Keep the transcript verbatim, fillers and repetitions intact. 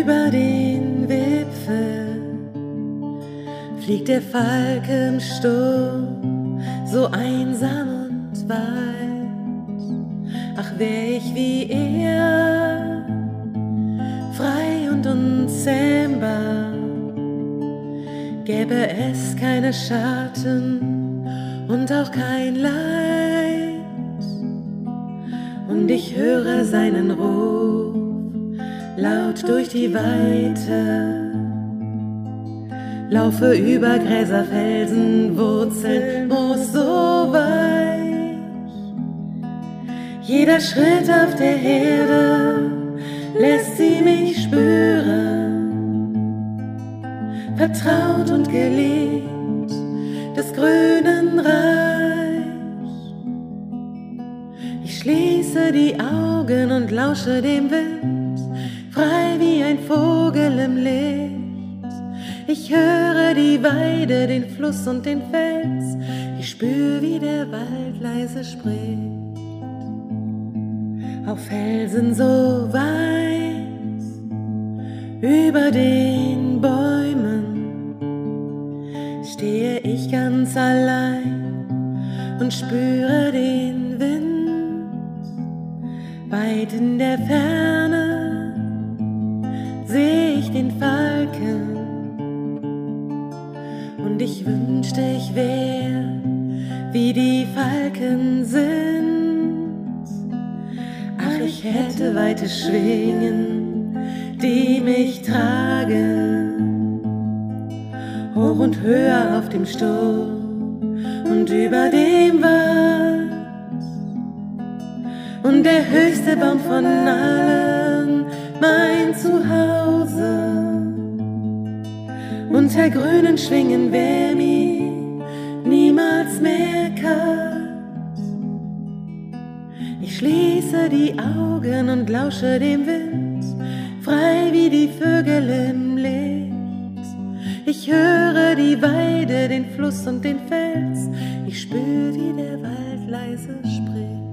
Über den Wipfel fliegt der Falkensturm, so einsam und weit. Ach, wär ich wie er, frei und unzähmbar, gäbe es keine Schatten und auch kein Leid. Und ich höre seinen Ruf laut durch die Weite, laufe über Gräser, Felsen, Wurzeln, Moos so weich. Jeder Schritt auf der Erde lässt sie mich spüren, vertraut und geliebt des grünen Reich. Ich schließe die Augen und lausche dem Wind, frei wie ein Vogel im Licht. Ich höre die Weide, den Fluss und den Fels. Ich spür, wie der Wald leise spricht. Auf Felsen so weiß, über den Bäumen, stehe ich ganz allein und spüre den Wind. Weit in der Ferne seh ich den Falken, und ich wünschte, ich wär wie die Falken sind. Ach, ich hätte weite Schwingen, die mich tragen, hoch und höher auf dem Sturm und über dem Wald. Und der höchste Baum von allen, mein Zuhause, unter grünen Schwingen wär mir niemals mehr kalt. Ich schließe die Augen und lausche dem Wind, frei wie die Vögel im Licht. Ich höre die Weide, den Fluss und den Fels. Ich spür, wie der Wald leise spricht.